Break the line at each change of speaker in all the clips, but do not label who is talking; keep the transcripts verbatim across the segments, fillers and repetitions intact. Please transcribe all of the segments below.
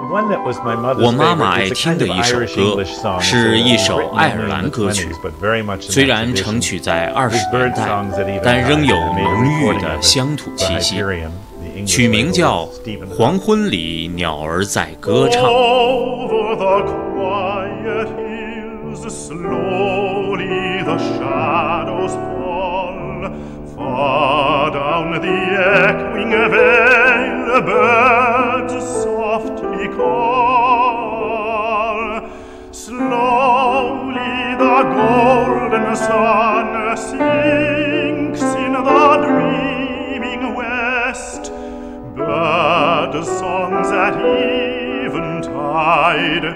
我妈妈爱听的一首歌是一首爱尔兰歌曲，虽然成曲在二十年代，但仍有浓郁的乡土气息。曲名叫《黄昏里鸟儿在歌唱》。Far down the echoing vale, the birds softly call. Slowly the golden sun sinks in the dreaming west. Bird songs at eventide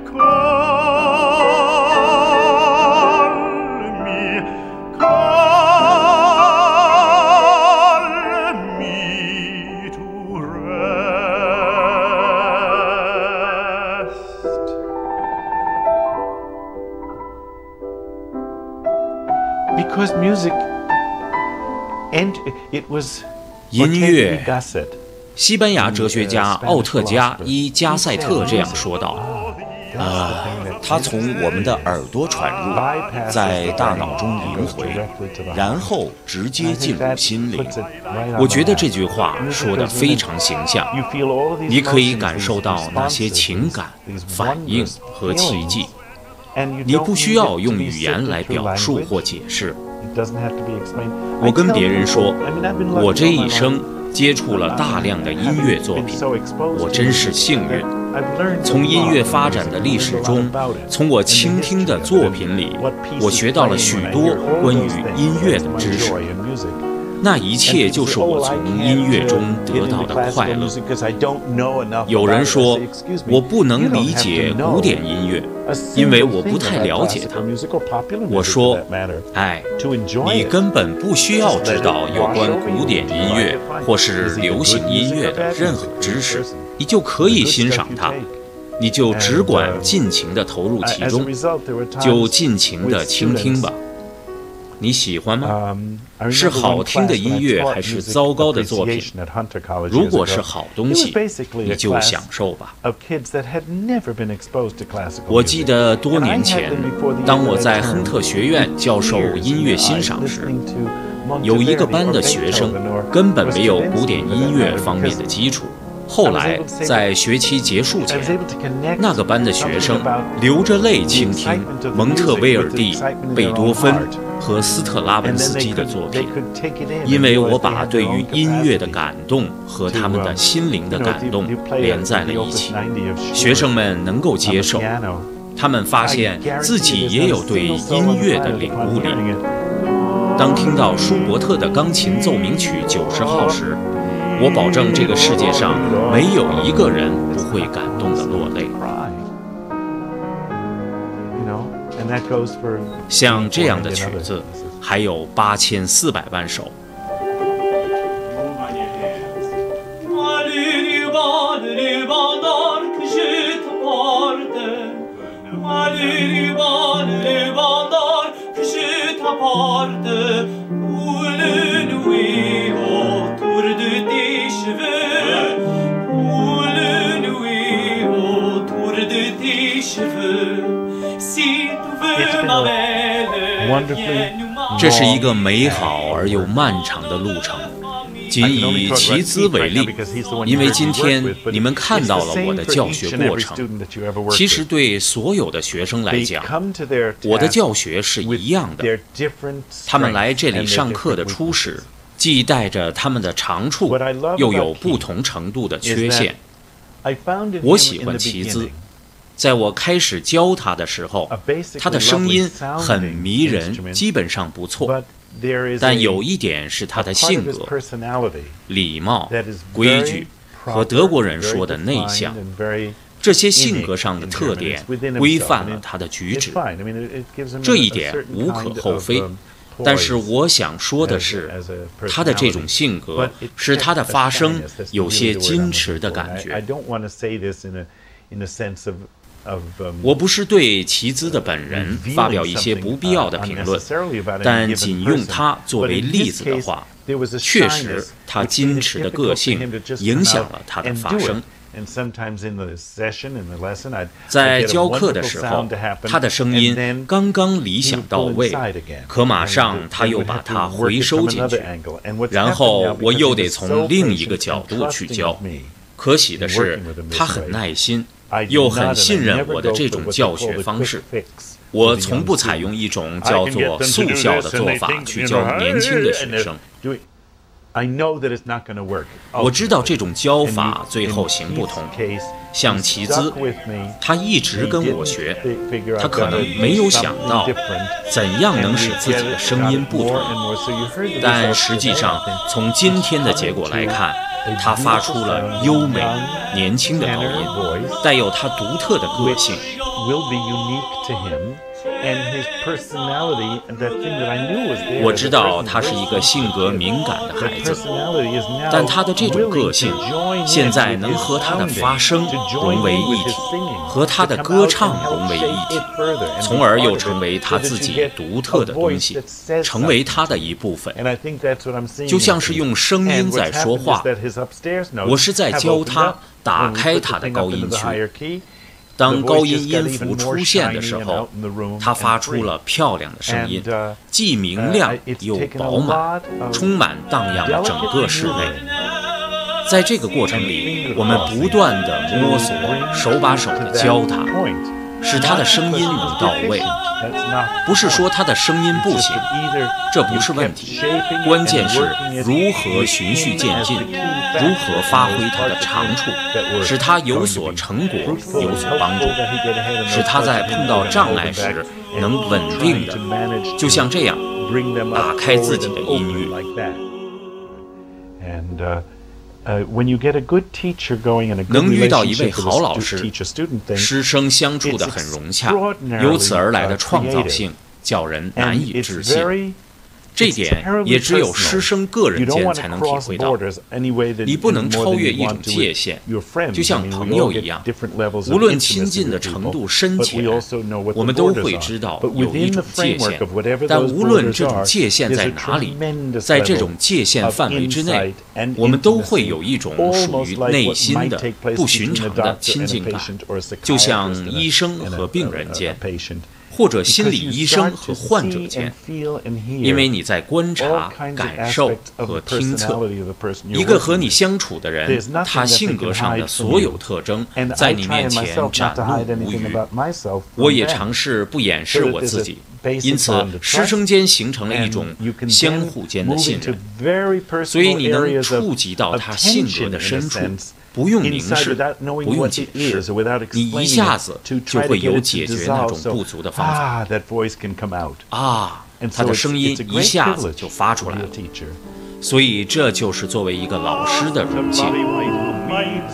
call me, call.Because music and it was
音乐，西班牙哲学家奥特加伊加塞特这样说道：呃，它从我们的耳朵传入，在大脑中萦回，然后直接进入心灵。我觉得这句话说得非常形象，你可以感受到那些情感、反应和奇迹。你不需要用语言来表述或解释。我跟别人说，我这一生接触了大量的音乐作品，我真是幸运。从音乐发展的历史中，从我倾听的作品里，我学到了许多关于音乐的知识。那一切就是我从音乐中得到的快乐。有人说我不能理解古典音乐，因为我不太了解它。我说，哎，你根本不需要知道有关古典音乐或是流行音乐的任何知识，你就可以欣赏它。你就只管尽情地投入其中，就尽情地倾听吧。你喜欢吗？是好听的音乐还是糟糕的作品？如果是好东西，你就享受吧。我记得多年前，当我在亨特学院教授音乐欣赏时，有一个班的学生根本没有古典音乐方面的基础。后来在学期结束前，那个班的学生流着泪倾听蒙特威尔第、贝多芬和斯特拉文斯基的作品，因为我把对于音乐的感动和他们的心灵的感动连在了一起。学生们能够接受，他们发现自己也有对音乐的领悟力。当听到舒伯特的钢琴奏鸣曲九十号时，我保证这个世界上没有一个人不会感动地落泪。像这样的曲子还有八千四百万首。这是一个美好而又漫长的路程。仅以奇兹为例，因为今天你们看到了我的教学过程。其实对所有的学生来讲，我的教学是一样的。他们来这里上课的初始，既带着他们的长处，又有不同程度的缺陷。我喜欢奇兹。在我开始教他的时候，他的声音很迷人，基本上不错。但有一点是他的性格、礼貌、规矩和德国人说的内向，这些性格上的特点规范了他的举止，这一点无可厚非。但是我想说的是，他的这种性格使他的发声有些矜持的感觉。我不是对奇兹的本人发表一些不必要的评论，但仅用他作为例子的话，确实他矜持的个性影响了他的发声。
在教课的时候，他的声音刚刚理想到位，可马上他又把它回收进去，然后我又得从另一个角度去教。可喜的是，他很耐心，又很信任我的这种教学方式。我从不采用一种叫做速效的做法去教年轻的学生。我知道这种教法最后行不通。像齐兹，他一直跟我学，他可能没有想到怎样能使自己的声音不同，但实际上从今天的结果来看，他发出了优美、年轻的高音，带有他独特的个性。我知道他是一个性格敏感的孩子，但他的这种个性现在能和他的发声融为一体，和他的歌唱融为一体，从而又成为他自己独特的东西，成为他的一部分。就像是用声音在说话，我是在教他打开他的高音区。当高音音符出现的时候，它发出了漂亮的声音，既明亮又饱满，充满荡漾了整个室内。在这个过程里，我们不断地摸索，手把手地教他，使他的声音能到位。不是说他的声音不行，这不是问题，关键是如何循序渐进，如何发挥他的长处，使他有所成果，有所帮助，使他在碰到障碍时能稳定的，就像这样打开自己的音域。能遇到一位好老师，师生相处得很融洽，由此而来的创造性叫人难以置信。这点也只有师生个人间才能体会到。你不能超越一种界限，就像朋友一样，无论亲近的程度深浅，我们都会知道有一种界限。但无论这种界限在哪里，在这种界限范围之内，我们都会有一种属于内心的不寻常的亲近感，就像医生和病人间，或者心理医生和患者间，因为你在观察、感受和听测一个和你相处的人，他性格上的所有特征在你面前展露无余。我也尝试不掩饰我自己，因此师生间形成了一种相互间的信任，所以你能触及到他性格的深处，不用明示，不用解释，你一下子就会有解决那种不足的方法。啊，他的声音一下子就发出来了。所以这就是作为一个老师的荣幸。